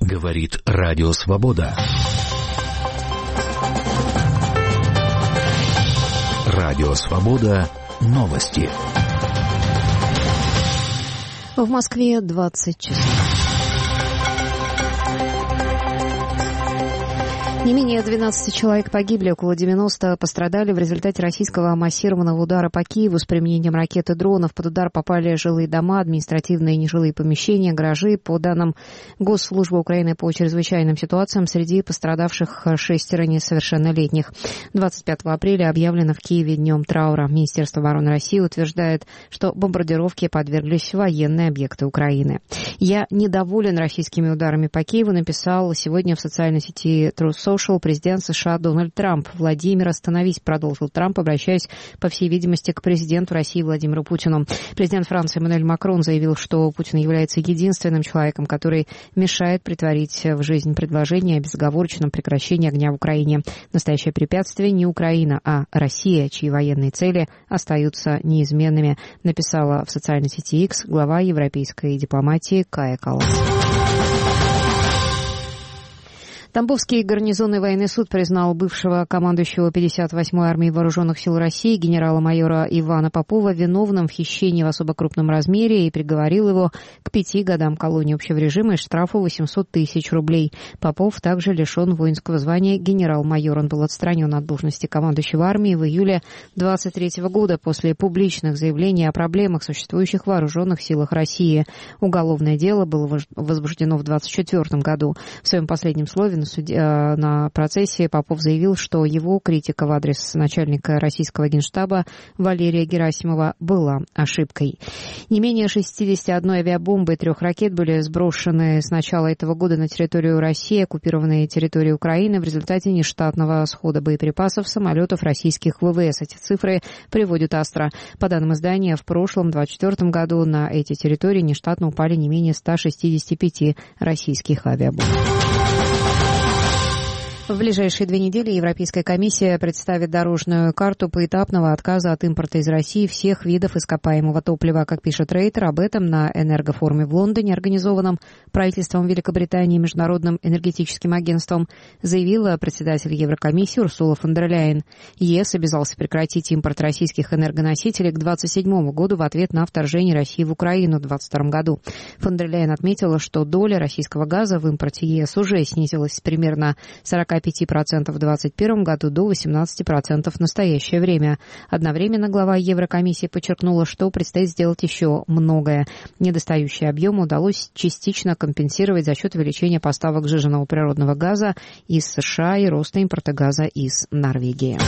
Говорит Радио Свобода. Радио Свобода. Новости. В Москве 20 часов. Не менее 12 человек погибли, около 90 пострадали в результате российского массированного удара по Киеву с применением ракет и дронов. Под удар попали жилые дома, административные и нежилые помещения, гаражи. По данным Госслужбы Украины по чрезвычайным ситуациям, среди пострадавших 6 несовершеннолетних. 25 апреля объявлено в Киеве днем траура. Министерство обороны России утверждает, что бомбардировке подверглись военные объекты Украины. «Я недоволен российскими ударами по Киеву», написал сегодня в социальной сети Truth Social президент США Дональд Трамп. «Владимир, остановись», продолжил Трамп, обращаясь, по всей видимости, к президенту России Владимиру Путину. Президент Франции Эммануэль Макрон заявил, что Путин является единственным человеком, который мешает претворить в жизнь предложение о безоговорочном прекращении огня в Украине. Настоящее препятствие не Украина, а Россия, чьи военные цели остаются неизменными, написала в социальной сети X глава европейской дипломатии Кая Каллас. Тамбовский гарнизонный военный суд признал бывшего командующего 58-й армии вооруженных сил России генерала-майора Ивана Попова виновным в хищении в особо крупном размере и приговорил его к 5 годам колонии общего режима и штрафу 800 тысяч рублей. Попов также лишен воинского звания генерал-майор. Он был отстранен от должности командующего армии в июле 2023 года после публичных заявлений о проблемах, существующих в вооруженных силах России. Уголовное дело было возбуждено в 2024 году. В своем последнем слове на процессе Попов заявил, что его критика в адрес начальника российского генштаба Валерия Герасимова была ошибкой. Не менее 61 авиабомбы и 3 ракет были сброшены с начала этого года на территорию России, оккупированные территории Украины, в результате нештатного схода боеприпасов самолетов российских ВВС. Эти цифры приводит Астра. По данным издания, в прошлом, 2024 году, на эти территории нештатно упали не менее 165 российских авиабомб. В ближайшие 2 недели Европейская комиссия представит дорожную карту поэтапного отказа от импорта из России всех видов ископаемого топлива. Как пишет Рейтер, об этом на энергофоруме в Лондоне, организованном правительством Великобритании и Международным энергетическим агентством, заявила председатель Еврокомиссии Урсула фон дер Ляйен. ЕС обязался прекратить импорт российских энергоносителей к 2027 году в ответ на вторжение России в Украину в 2022 году. Фон дер Ляйен отметила, что доля российского газа в импорте ЕС уже снизилась примерно 45% в 2021 году до 18% в настоящее время. Одновременно глава Еврокомиссии подчеркнула, что предстоит сделать еще многое. Недостающий объем удалось частично компенсировать за счет увеличения поставок сжиженного природного газа из США и роста импорта газа из Норвегии.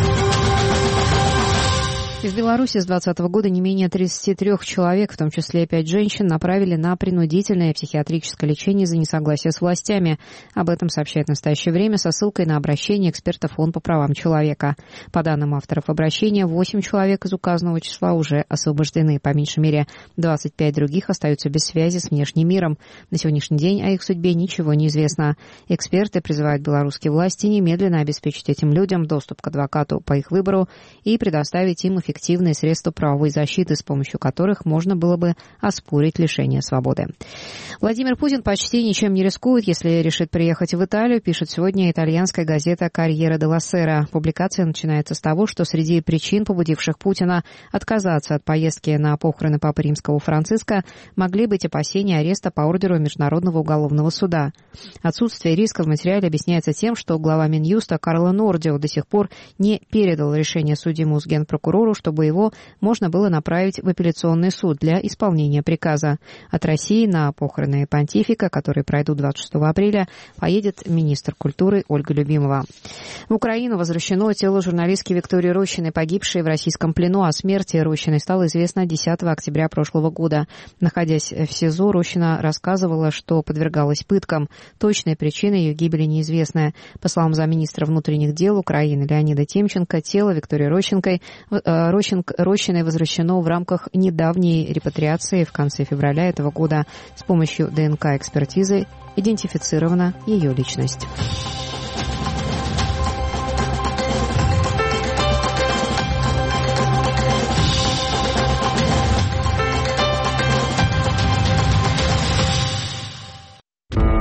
Из Беларуси с 2020 года не менее 33 человек, в том числе 5 женщин, направили на принудительное психиатрическое лечение за несогласие с властями. Об этом сообщает в настоящее время со ссылкой на обращение экспертов ООН по правам человека. По данным авторов обращения, 8 человек из указанного числа уже освобождены. По меньшей мере, 25 других остаются без связи с внешним миром. На сегодняшний день о их судьбе ничего не известно. Эксперты призывают белорусские власти немедленно обеспечить этим людям доступ к адвокату по их выбору и предоставить им эффективные средства правовой защиты, с помощью которых можно было бы оспорить лишение свободы. Владимир Путин почти ничем не рискует, если решит приехать в Италию, пишет сегодня итальянская газета «Корьера делла Сера». Публикация начинается с того, что среди причин, побудивших Путина отказаться от поездки на похороны Папы Римского Франциска, могли быть опасения ареста по ордеру Международного уголовного суда. Отсутствие риска в материале объясняется тем, что глава Минюста Карло Нордио до сих пор не передал решение судьи Мосгенпрокурору, чтобы его можно было направить в апелляционный суд для исполнения приказа. От России на похороны понтифика, которые пройдут 26 апреля, поедет министр культуры Ольга Любимова. В Украину возвращено тело журналистки Виктории Рощиной, погибшей в российском плену. О смерти Рощиной стало известно 10 октября прошлого года. Находясь в СИЗО, Рощина рассказывала, что подвергалась пыткам. Точная причина ее гибели неизвестная. По словам замминистра внутренних дел Украины Леонида Тимченко, тело Виктории Рощиной возвращено в рамках недавней репатриации в конце февраля этого года. С помощью ДНК-экспертизы идентифицирована ее личность.